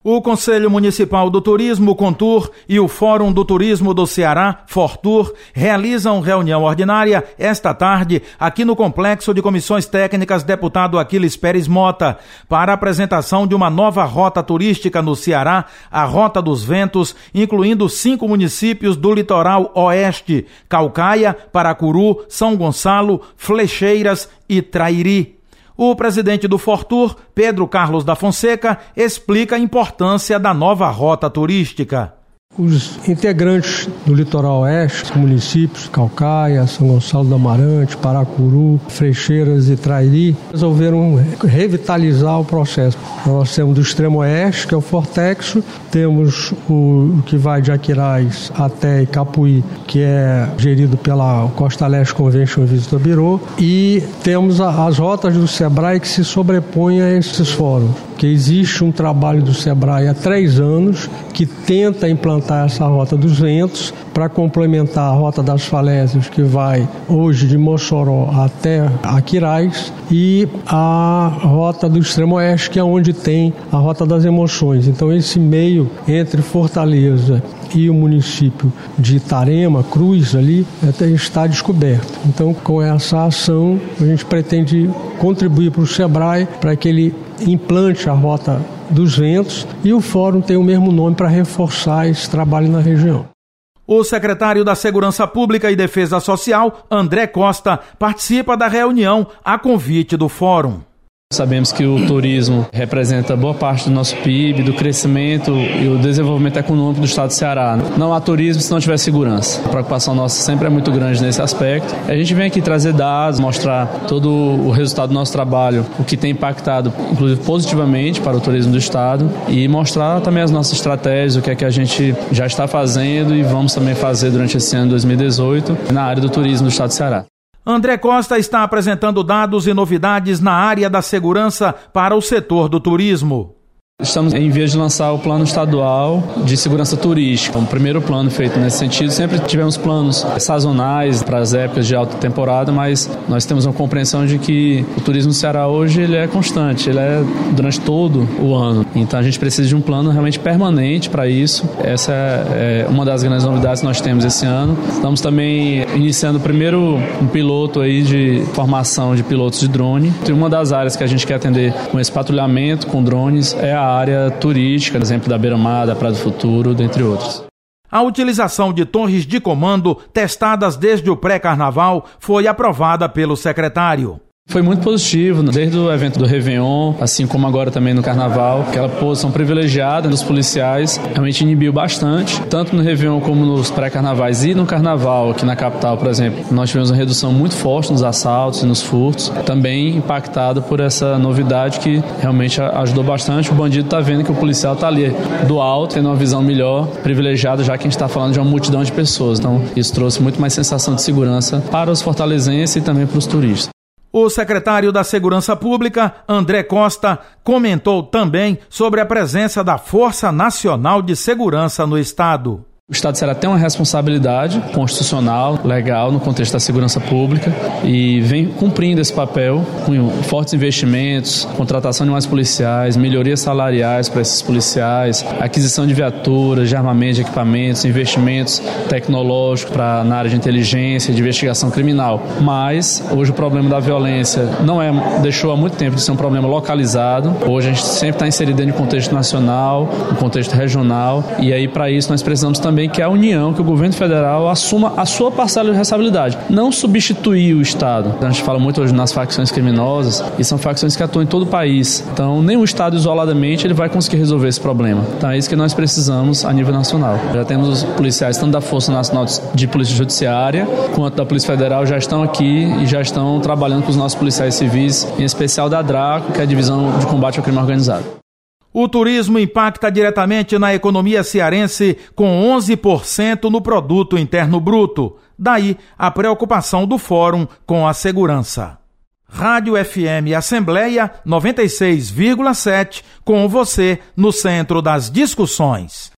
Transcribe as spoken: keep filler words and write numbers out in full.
O Conselho Municipal do Turismo, CONTUR, e o Fórum do Turismo do Ceará, FORTUR, realizam reunião ordinária esta tarde aqui no Complexo de Comissões Técnicas Deputado Aquiles Pérez Mota, para a apresentação de uma nova rota turística no Ceará, a Rota dos Ventos, incluindo cinco municípios do litoral oeste: Caucaia, Paracuru, São Gonçalo, Flecheiras e Trairi. O presidente do FORTUR, Pedro Carlos da Fonseca, explica a importância da nova rota turística. Os integrantes do litoral oeste, os municípios Caucaia, São Gonçalo do Amarante, Paracuru, Flecheiras e Trairi, resolveram revitalizar o processo. Nós temos do extremo oeste, que é o Fortexo, temos o que vai de Aquiraz até Icapuí, que é gerido pela Costa Leste Convention Visitor Bureau, e temos as rotas do Sebrae que se sobrepõem a esses fóruns. Que existe um trabalho do Sebrae há três anos que tenta implantar essa Rota dos Ventos para complementar a Rota das Falésias, que vai hoje de Mossoró até Aquiraz, e a Rota do Extremo Oeste, que é onde tem a Rota das Emoções. Então esse meio entre Fortaleza e o município de Itarema, Cruz, ali, está descoberto. Então, com essa ação, a gente pretende contribuir para o Sebrae para que ele implante a Rota dos Ventos, e o Fórum tem o mesmo nome para reforçar esse trabalho na região. O secretário da Segurança Pública e Defesa Social, André Costa, participa da reunião a convite do Fórum. Sabemos que o turismo representa boa parte do nosso P I B, do crescimento e o desenvolvimento econômico do estado do Ceará. Não há turismo se não tiver segurança. A preocupação nossa sempre é muito grande nesse aspecto. A gente vem aqui trazer dados, mostrar todo o resultado do nosso trabalho, o que tem impactado, inclusive positivamente, para o turismo do estado, e mostrar também as nossas estratégias, o que é que a gente já está fazendo e vamos também fazer durante esse ano de dois mil e dezoito na área do turismo do estado do Ceará. André Costa está apresentando dados e novidades na área da segurança para o setor do turismo. Estamos em vias de lançar o plano estadual de segurança turística, o primeiro plano feito nesse sentido. Sempre tivemos planos sazonais para as épocas de alta temporada, mas nós temos uma compreensão de que o turismo do Ceará hoje ele é constante, ele é durante todo o ano. Então a gente precisa de um plano realmente permanente para isso. Essa é uma das grandes novidades que nós temos esse ano. Estamos também iniciando o primeiro um piloto aí de formação de pilotos de drone. E uma das áreas que a gente quer atender com esse patrulhamento com drones é a área turística, por exemplo, da Beira-Mar, da Praia do Futuro, dentre outros. A utilização de torres de comando testadas desde o pré-carnaval foi aprovada pelo secretário. Foi muito positivo, desde o evento do Réveillon, assim como agora também no Carnaval. Aquela posição privilegiada dos policiais realmente inibiu bastante, tanto no Réveillon como nos pré-carnavais e no Carnaval, aqui na capital, por exemplo. Nós tivemos uma redução muito forte nos assaltos e nos furtos, também impactado por essa novidade que realmente ajudou bastante. O bandido está vendo que o policial está ali do alto, tendo uma visão melhor, privilegiada, já que a gente está falando de uma multidão de pessoas. Então, isso trouxe muito mais sensação de segurança para os fortalezenses e também para os turistas. O secretário da Segurança Pública, André Costa, comentou também sobre a presença da Força Nacional de Segurança no estado. O Estado do Ceará tem uma responsabilidade constitucional, legal, no contexto da segurança pública e vem cumprindo esse papel com fortes investimentos, contratação de mais policiais, melhorias salariais para esses policiais, aquisição de viaturas, de armamentos, de equipamentos, investimentos tecnológicos para, na área de inteligência e de investigação criminal. Mas hoje o problema da violência não é, deixou há muito tempo de ser um problema localizado. Hoje a gente sempre está inserido dentro de um contexto nacional, um contexto regional, e aí para isso nós precisamos também também que a União, que o governo federal assuma a sua parcela de responsabilidade, não substituir o Estado. A gente fala muito hoje nas facções criminosas e são facções que atuam em todo o país. Então, nem o Estado isoladamente ele vai conseguir resolver esse problema. Então, é isso que nós precisamos a nível nacional. Já temos policiais tanto da Força Nacional de Polícia Judiciária quanto da Polícia Federal já estão aqui e já estão trabalhando com os nossos policiais civis, em especial da DRACO, que é a Divisão de Combate ao Crime Organizado. O turismo impacta diretamente na economia cearense com onze por cento no produto interno bruto. Daí a preocupação do Fórum com a segurança. Rádio F M Assembleia noventa e seis vírgula sete, com você no centro das discussões.